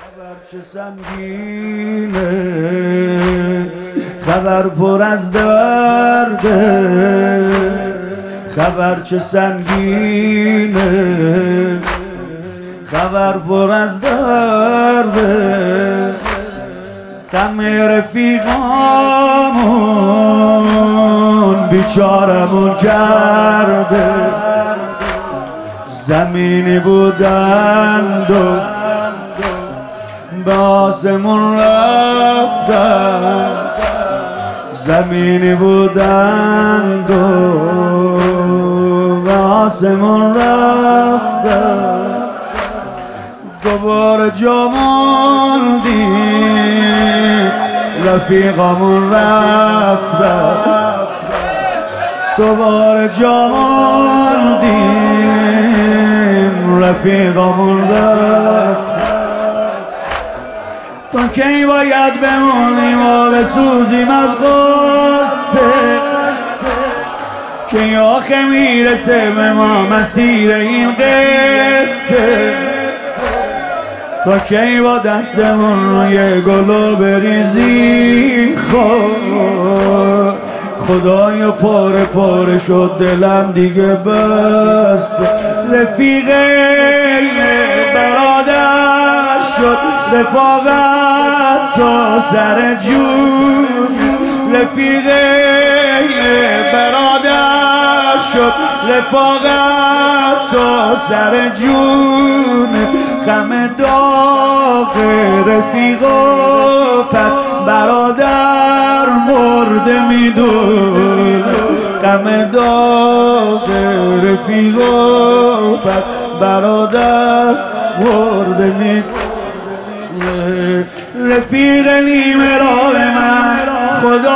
خبر چه سنگینه، خبر پر از درده، خبر چه سنگینه، خبر پر از درده. غم رفیقامون بیچارمون کرده، زمینی بودند و به آسمون رفتن، زمینی بودند و به آسمون رفتن. دوباره جا موندیم رفیقامون رفتن، دوباره جا موندیم رفیقامون رفتن. تا کی باید بمونیم و بسوزیم از غصه، کی آخه میرسه به ما مسیر این قصه. تا کی با دستمون روی گلو بریزیم خدایا پاره پاره شد دلم دیگه بس. رفیق برادر شد رفاقت تا سر جون، رفیق برادر شد رفاقت تا سر جون. غم داغ رفیقا پس برادر مرده میدون، غم داغ رفیقا پس برادر مرده میدون. رفیق نیمه راه من خدا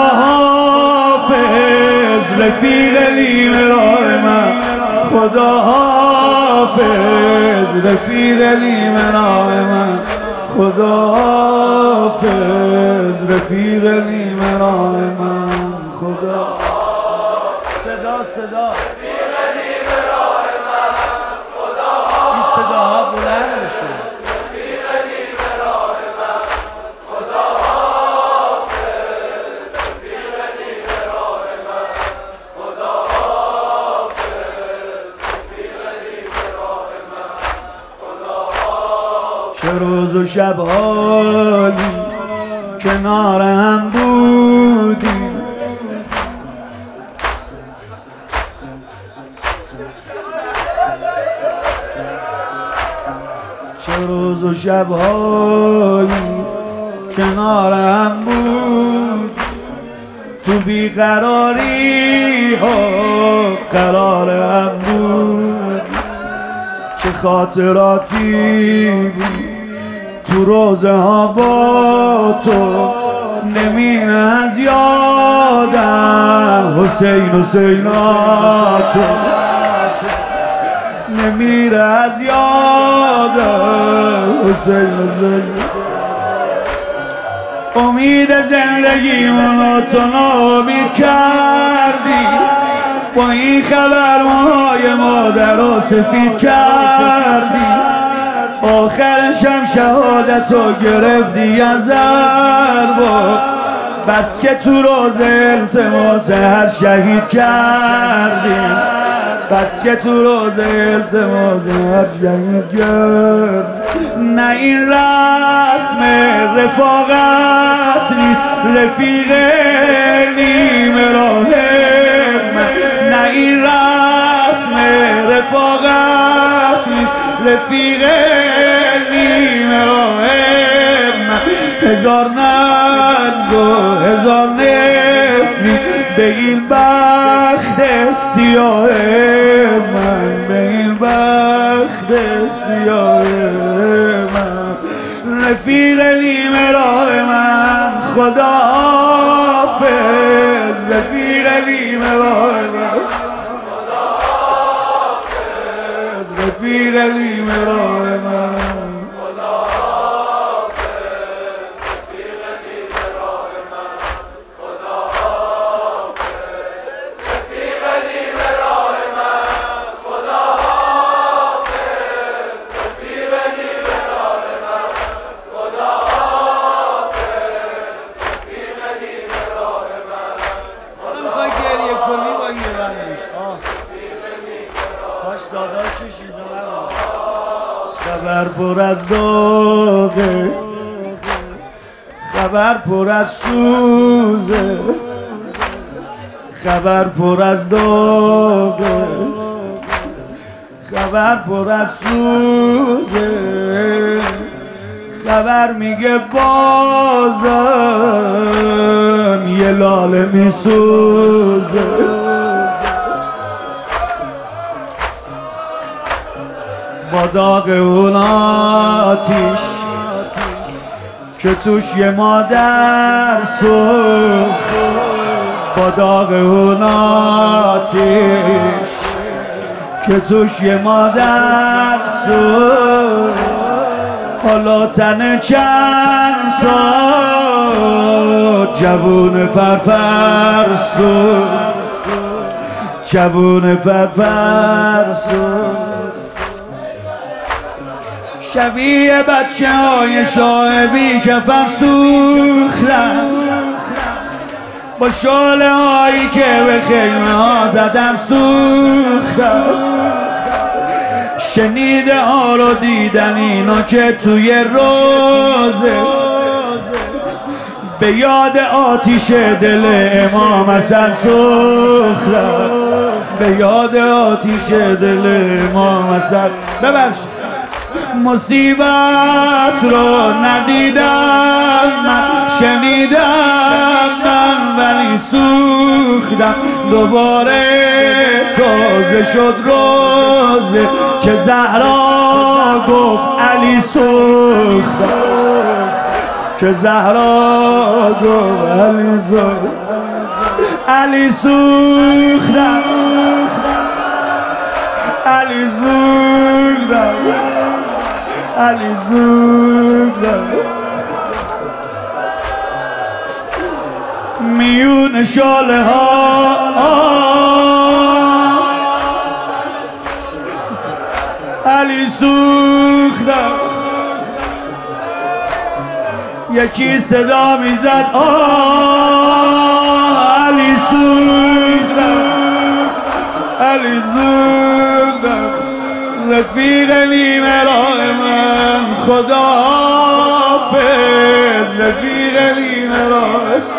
حافظ، رفیق نیمه راه من خدا حافظ، رفیق نیمه راه من خدا حافظ، رفیق نیمه راه من خدا. صدا رفیق نیمه راه من خدا حافظ، این صداها بلند میشه. رفیق نیمه راه من خدا حافظ، رفیق نیمه راه من خدا حافظ، رفیق نیمه راه من خدا حافظ. چه روز و شب‌هایی کنار هم بودیم، چه روز و شب‌هایی کنار هم بود، تو بیقراری ها قرار هم بود. چه خاطراتی بود تو روزه ها با تو، نمینه از یادم حسین حسیناتو، نمیره از یادم حسین حسین. امید زندگیمونو تو ناامید کردی، با این خبر موهای مادر رو سفید کردی. آخرشم شهادتو گرفتی از ضربا، بس که تو روز التماس هر شهید کردی، بس که تو روز التماس هر شهید کرد. نه این رسم رفاقت نیست رفیق نیمه راه من، نه این رسم رفاقت نیست رفیق نیمه راه من. هزار ننگ و هزار نفری به این بخت سیاه من، به این بخت سیاه من. رفیق نیمه راه من خدا حافظ، رفیق نیمه راه من خدا حافظ، رفیق نیمه راه من خدا حافظ، رفیق نیمه راه من خدا حافظ، رفیق نیمه راه من خدا حافظ، رفیق نیمه راه من خبر پر از داغه، خبر پر از سوزه، خبر پر از داغه، خبر پر از سوزه، خبر میگه بازم یه لاله میسوزه. با داغ اون آتیش که توش یه مادر سوخت، با داغ اون آتیش که توش یه مادر سوخت، حالا تن چند تا جوون پرپر سوخت، جوون پرپر سوخت. شبیه بچه های شاه بی کفن سوختن، با شاله هایی که به خیمه ها زدن سوختن. شنیده ها رو دیدن اینا که توی روزه، به یاد آتیش دل امام حسن سوختن، به یاد آتیش دل امام حسن. ببخشید مصیبت رو ندیدم من، شنیدم من ولی سوختم. دوباره تازه شد روزه که زهرا گفت علی سوختم، که زهرا گفت علی سوختم، علی سوختم، علی سوختم، علی سوختم. میون شاله ها علی سوختم. یکی صدا میزد علی سوختم، علی سوختم. رفیق نیمه راه من خداحافظ، رفیق نیمه راه